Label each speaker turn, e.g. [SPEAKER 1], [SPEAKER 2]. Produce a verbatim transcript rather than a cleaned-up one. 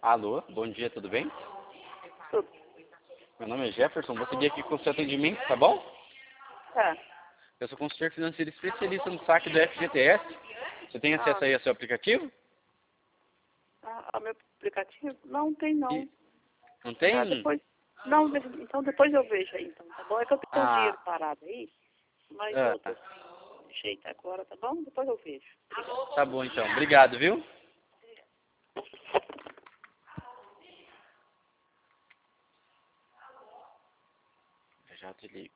[SPEAKER 1] Alô, bom dia, tudo bem?
[SPEAKER 2] Tudo.
[SPEAKER 1] Meu nome é Jefferson, vou seguir aqui com o seu atendimento, tá bom?
[SPEAKER 2] Tá.
[SPEAKER 1] Eu sou consultor financeiro especialista no saque do F G T S. Você tem acesso
[SPEAKER 2] Ah,
[SPEAKER 1] aí ao seu aplicativo?
[SPEAKER 2] ah, ah, meu aplicativo? Não tem não.
[SPEAKER 1] E não tem?
[SPEAKER 2] Ah, depois. Não, de- então depois eu vejo aí, então, tá bom? É que eu tenho um
[SPEAKER 1] Ah,
[SPEAKER 2] dinheiro parado aí, mas eu tô
[SPEAKER 1] ah,
[SPEAKER 2] sem jeito agora, tá bom? Depois eu vejo. Obrigada.
[SPEAKER 1] tá bom então. Obrigado, viu? Eu já te ligo.